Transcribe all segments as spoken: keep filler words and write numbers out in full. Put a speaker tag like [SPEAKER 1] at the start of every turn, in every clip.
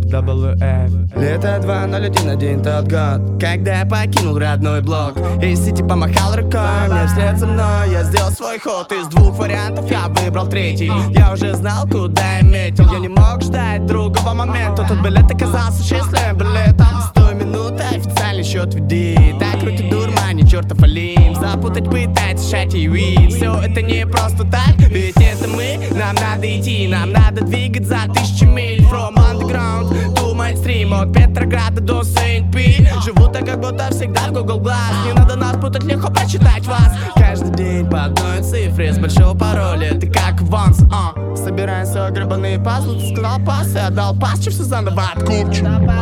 [SPEAKER 1] дабл ю эф. Лето два ноль один один тот год, когда я покинул родной блок. Из сети помахал рукой, мне вслед за мной я сделал свой ход. Из двух вариантов я выбрал третий. Я уже знал, куда я метил. Я не мог ждать другого момента. Тот билет оказался счастливым билетом. Сто минут, официальный счет веди. Так крутит дурмани, чертов Алим. Запутать пытается шать и вид. Все это не просто так, ведь это мы. Нам надо идти, нам надо двигать за тысячи миль. From underground to mainstream, от Петрограда до Сейнт-Пи. Живу так, как будто всегда в Google Glass. Не надо нас путать, легко прочитать вас. Каждый день по одной цифре с большого пароля. Ты как Ванс, а собираем свои гребаные пазлы. Ты сказал пас и отдал пас, чем все заново откупчу.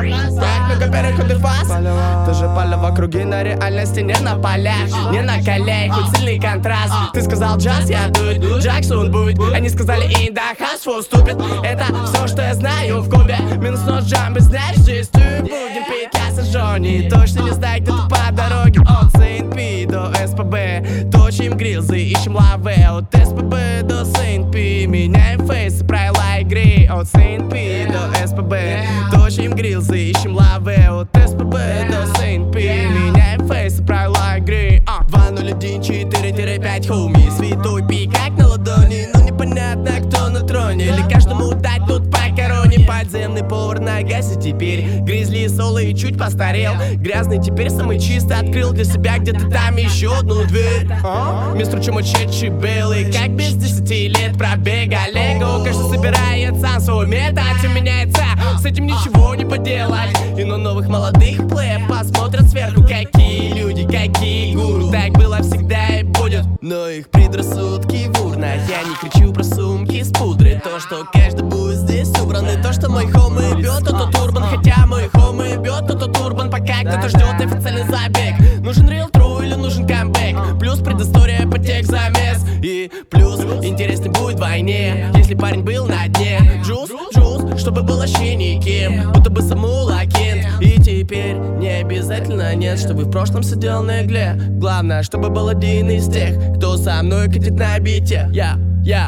[SPEAKER 1] Так много переходы фаз. Тоже полево круги на реальности, не на полях, не на колей, хоть сильный контраст. Ты сказал джаз, я дует, Джексон будет. Они сказали in the house, full stupid. Это все, что я знаю в Кубе. Минус нос джамбы, знаешь, здесь ты будем пить, я сожжу. Не точно не знаю, где ты по дороге. От Сейнт-Пи до СПБ точим грилзы, ищем лаве. От СПБ до Сейнт-Пи меняем фейсы, правила игры. От Сейнт-Пи до СПБ точим грилзы, ищем лаве. От СПБ до Сейнт-Пи меняем фейсы, правила игры. Два ноль один четыре пять хоуми, святой пик как на ладони. Но непонятно, кто на троне. Или каждому дать тут по короне. Подземный повар на газе теперь. Гризли соло и чуть постарел. Грязный теперь самый чистый. Открыл для себя где-то там еще одну дверь. а? Мистер Чумачечи белый, как без десяти лет пробега. Лего, кажется, собирает сам свой метод. Все меняется, с этим ничего не поделать. И на новых молодых плеев посмотрят сверху, какие люди, какие гуру. Так было всегда и будет, но их предрассудки в урнах. Я не кричу про сумки с пудрой. То, что каждый будет здесь убран. И то, что мой хом и бьет, то тот урбан. Хотя мой хом и бьет, то тот урбан. Пока кто-то ждет официальный забег. Нужен real true или нужен камбэк. Плюс предыстория по тех замес. И плюс интересней будет войне, если парень был на дне. Джуз, джуз, чтобы был вообще никем, будто бы Самула Кент. И теперь не обязательно нет, чтобы в прошлом сидел на игле. Главное, чтобы был один из тех, кто со мной катит на бите. Я, я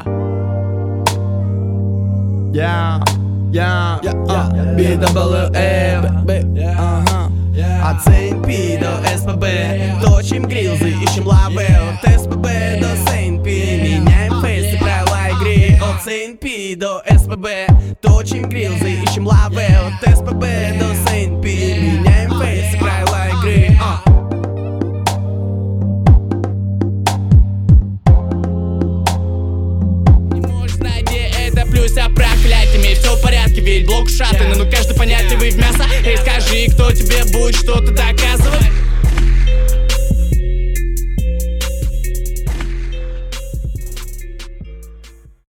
[SPEAKER 1] Я, я, я, би дабл ю эф, ага. От Сейнт-Пи до СПБ точим грилзы, ищем лаве. От СПБ до Сейнт-Пи меняем фейсы, правила игры. От Сейнт-Пи до СПБ точим грилзы, ищем лаве. От СПБ до Сейнт-Пи меняем фейсы, правила игры. Плюс я проклятиями, все в порядке, ведь блок ушатанный. Но каждый понятливый в мясо. Эй, скажи, кто тебе будет что-то доказывать?